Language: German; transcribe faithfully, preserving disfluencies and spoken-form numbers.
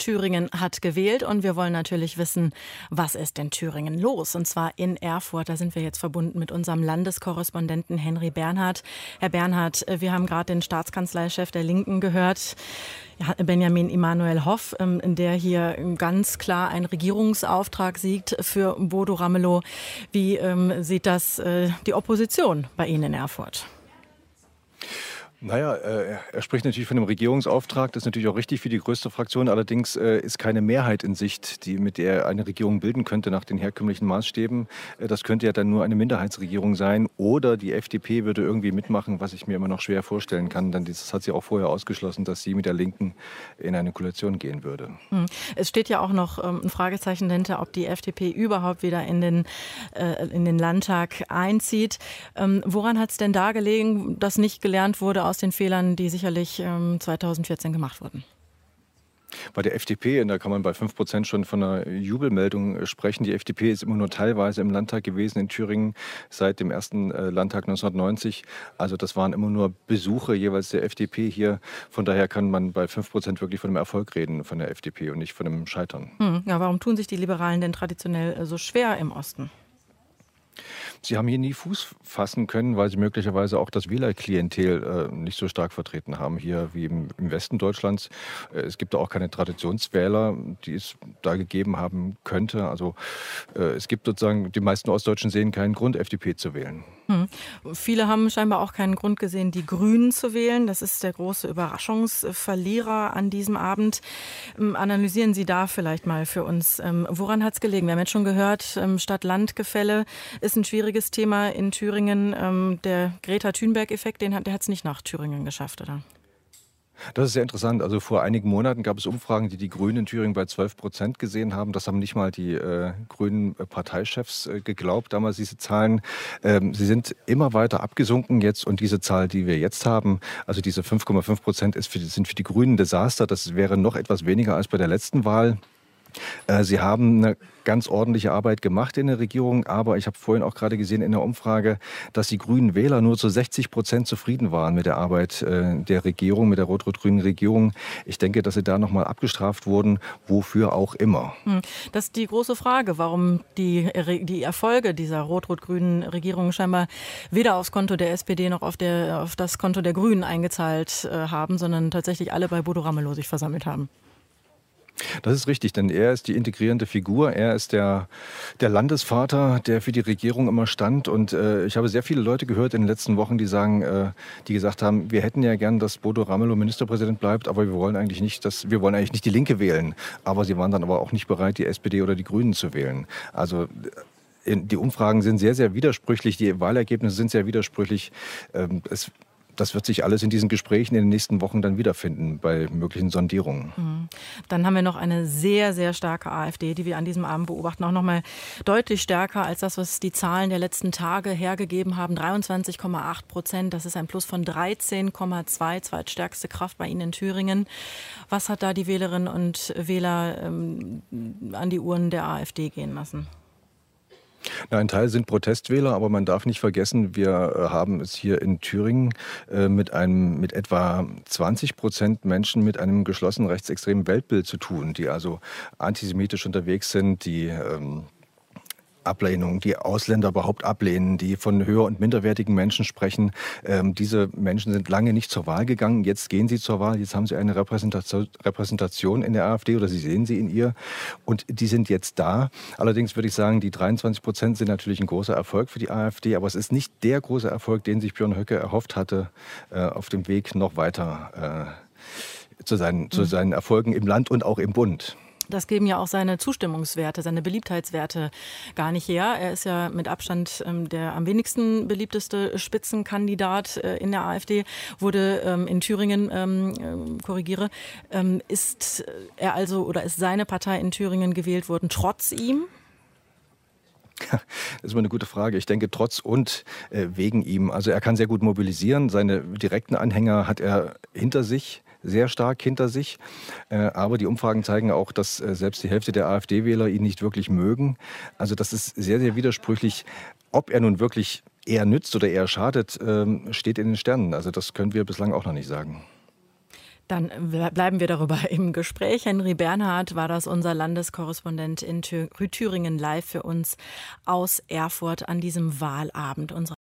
Thüringen hat gewählt und wir wollen natürlich wissen, was ist in Thüringen los? Und zwar in Erfurt. Da sind wir jetzt verbunden mit unserem Landeskorrespondenten Henry Bernhard. Herr Bernhard, wir haben gerade den Staatskanzleichef der Linken gehört, Benjamin Emanuel Hoff, der hier ganz klar einen Regierungsauftrag sieht für Bodo Ramelow. Wie ähm, sieht das äh, die Opposition bei Ihnen in Erfurt? Naja, äh, er spricht natürlich von einem Regierungsauftrag. Das ist natürlich auch richtig für die größte Fraktion. Allerdings äh, ist keine Mehrheit in Sicht, die, mit der er eine Regierung bilden könnte nach den herkömmlichen Maßstäben. Äh, das könnte ja dann nur eine Minderheitsregierung sein. Oder die F D P würde irgendwie mitmachen, was ich mir immer noch schwer vorstellen kann. Denn das hat sie auch vorher ausgeschlossen, dass sie mit der Linken in eine Koalition gehen würde. Hm. Es steht ja auch noch ähm, ein Fragezeichen dahinter, ob die F D P überhaupt wieder in den, äh, in den Landtag einzieht. Ähm, woran hat es denn da gelegen, dass nicht gelernt wurde aus den Fehlern, die sicherlich ähm, zweitausendvierzehn gemacht wurden? Bei der F D P, und da kann man bei fünf Prozent schon von einer Jubelmeldung sprechen. Die F D P ist immer nur teilweise im Landtag gewesen in Thüringen seit dem ersten äh, Landtag neunzehnhundertneunzig. Also das waren immer nur Besuche jeweils der F D P hier. Von daher kann man bei fünf Prozent wirklich von einem Erfolg reden von der F D P und nicht von einem Scheitern. Hm, ja, warum tun sich die Liberalen denn traditionell so schwer im Osten? Sie haben hier nie Fuß fassen können, weil sie möglicherweise auch das Wählerklientel äh, nicht so stark vertreten haben, hier wie im, im Westen Deutschlands. Äh, es gibt da auch keine Traditionswähler, die es da gegeben haben könnte. Also äh, es gibt sozusagen, die meisten Ostdeutschen sehen keinen Grund, F D P zu wählen. Hm. Viele haben scheinbar auch keinen Grund gesehen, die Grünen zu wählen. Das ist der große Überraschungsverlierer an diesem Abend. Ähm, analysieren Sie da vielleicht mal für uns, ähm, woran hat es gelegen? Wir haben jetzt schon gehört, ähm, Stadt-Land-Gefälle ist ein schwieriges Thema in Thüringen. Ähm, der Greta-Thunberg-Effekt, den hat, der hat es nicht nach Thüringen geschafft, oder? Das ist sehr interessant. Also vor einigen Monaten gab es Umfragen, die die Grünen in Thüringen bei zwölf Prozent gesehen haben. Das haben nicht mal die äh, grünen Parteichefs äh, geglaubt, damals diese Zahlen. Ähm, sie sind immer weiter abgesunken jetzt und diese Zahl, die wir jetzt haben, also diese fünf Komma fünf Prozent ist für, sind für die Grünen ein Desaster. Das wäre noch etwas weniger als bei der letzten Wahl. Sie haben eine ganz ordentliche Arbeit gemacht in der Regierung, aber ich habe vorhin auch gerade gesehen in der Umfrage, dass die grünen Wähler nur zu sechzig Prozent zufrieden waren mit der Arbeit der Regierung, mit der rot-rot-grünen Regierung. Ich denke, dass sie da nochmal abgestraft wurden, wofür auch immer. Das ist die große Frage, warum die, die Erfolge dieser rot-rot-grünen Regierung scheinbar weder aufs Konto der S P D noch auf, der, auf das Konto der Grünen eingezahlt haben, sondern tatsächlich alle bei Bodo Ramelow sich versammelt haben. Das ist richtig, denn er ist die integrierende Figur. Er ist der, der Landesvater, der für die Regierung immer stand. Und äh, ich habe sehr viele Leute gehört in den letzten Wochen, die sagen, äh, die gesagt haben, wir hätten ja gern, dass Bodo Ramelow Ministerpräsident bleibt, aber wir wollen eigentlich nicht, dass, wir wollen eigentlich nicht die Linke wählen. Aber sie waren dann aber auch nicht bereit, die S P D oder die Grünen zu wählen. Also die Umfragen sind sehr, sehr widersprüchlich. Die Wahlergebnisse sind sehr widersprüchlich. Ähm, es Das wird sich alles in diesen Gesprächen in den nächsten Wochen dann wiederfinden bei möglichen Sondierungen. Dann haben wir noch eine sehr, sehr starke AfD, die wir an diesem Abend beobachten. Auch noch mal deutlich stärker als das, was die Zahlen der letzten Tage hergegeben haben. dreiundzwanzig Komma acht Prozent. Das ist ein Plus von dreizehn Komma zwei. Zweitstärkste Kraft bei Ihnen in Thüringen. Was hat da die Wählerinnen und Wähler ähm, an die Urnen der AfD gehen lassen? Ein Teil sind Protestwähler, aber man darf nicht vergessen, wir haben es hier in Thüringen mit einem mit etwa zwanzig Prozent Menschen mit einem geschlossenen rechtsextremen Weltbild zu tun, die also antisemitisch unterwegs sind, die ähm, Ablehnung, die Ausländer überhaupt ablehnen, die von höher- und minderwertigen Menschen sprechen. Ähm, diese Menschen sind lange nicht zur Wahl gegangen. Jetzt gehen sie zur Wahl. Jetzt haben sie eine Repräsentation, Repräsentation in der AfD oder sie sehen sie in ihr. Und die sind jetzt da. Allerdings würde ich sagen, die dreiundzwanzig Prozent sind natürlich ein großer Erfolg für die AfD. Aber es ist nicht der große Erfolg, den sich Björn Höcke erhofft hatte, äh, auf dem Weg noch weiter äh, zu, seinen, mhm. zu seinen Erfolgen im Land und auch im Bund. Das geben ja auch seine Zustimmungswerte, seine Beliebtheitswerte gar nicht her. Er ist ja mit Abstand ähm, der am wenigsten beliebteste Spitzenkandidat äh, in der AfD, wurde ähm, in Thüringen, ähm, äh, korrigiere, ähm, ist er also oder ist seine Partei in Thüringen gewählt worden, trotz ihm? Das ist mal eine gute Frage. Ich denke, trotz und äh, wegen ihm. Also er kann sehr gut mobilisieren. Seine direkten Anhänger hat er hinter sich. Sehr stark hinter sich. Aber die Umfragen zeigen auch, dass selbst die Hälfte der AfD-Wähler ihn nicht wirklich mögen. Also das ist sehr, sehr widersprüchlich. Ob er nun wirklich eher nützt oder eher schadet, steht in den Sternen. Also das können wir bislang auch noch nicht sagen. Dann bleiben wir darüber im Gespräch. Henry Bernhard war das, unser Landeskorrespondent in Thüringen live für uns aus Erfurt an diesem Wahlabend. Unsere